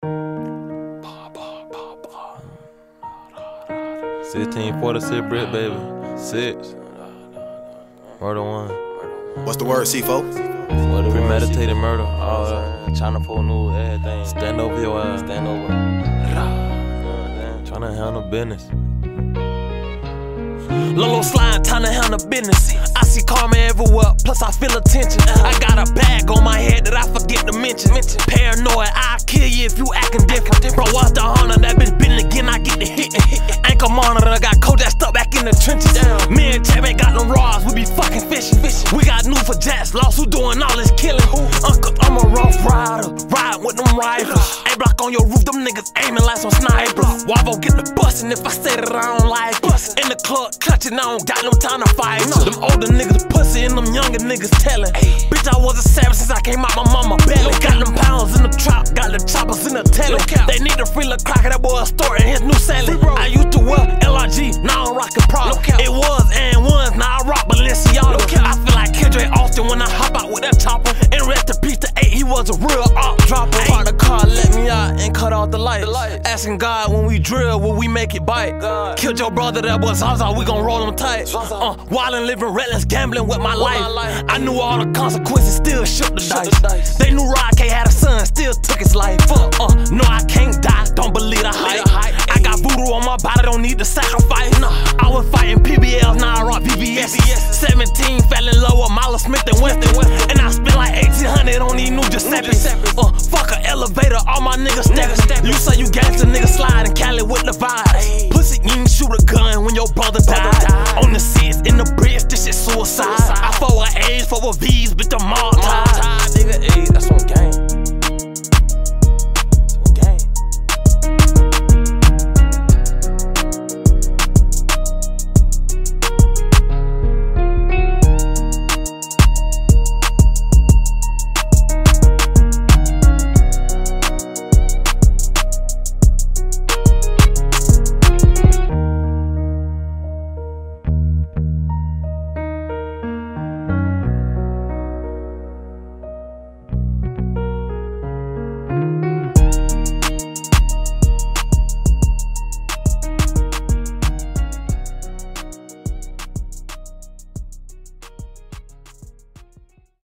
$16.46 brick, baby. 6. Murder 1. What's the word, C4? Premeditated murder. All that. China 4 News, everything. Stand over your ass. Stand over. Tryna handle business. Lolo slide, time to handle business. I see karma everywhere, plus I feel attention. I got a bag on my head that I forget to mention. Paranoid, I'll kill you if you acting different. Bro, what's the Honda? That bitch been again, I get the hit. Anchor monitor, got Kodak stuck back in the trenches. Me and Chapman got them rods, we be fucking fishing. We got news for Jazz, lost, who doing all this killing? Uncle, I'm a rough rider, ride with them rifles. A-block on your roof, them niggas aiming like some snipers. Wavo get the bustin' if I say that I don't like it. In the club, clutching, I don't got no time to fight. Them older niggas pussy and them younger niggas telling. Bitch, I was a savage since I came out my mama belly. Got them pounds in the trap, got the choppers in the telly. They need to free Lil Crocker, that boy a story in his new salad. I used to wear LRG, now I'm rockin' Prada. It was and was, now I rock Balenciaga. I feel like Kendrick Austin when I hop out with that chopper. And rest in peace to 8, he was a real op dropper. Park the car, let me out and cut off the lights. Asking God when we drill, will we make it bite? Killed your brother, that was Zaza, we gon' roll him tight. Wildin', living reckless, gambling with my life. I knew all the consequences, still shook the dice. They knew Rod K had a son, still took his life. No, I can't die, don't believe the hype. I got voodoo on my body, don't need to sacrifice. I was fighting PBLs, now I rock PBS. 17, fell in love with Miles Smith and Weston. And I spent like 1800 on these new Giuseppe's. Fuck a elevator, all my niggas steppin'. You say you gangsta, nigga slide in Cali with the vibes. Pussy, you ain't shoot a gun when your brother died. On the 6, in the bridge, this shit suicide. I for an age, for a V,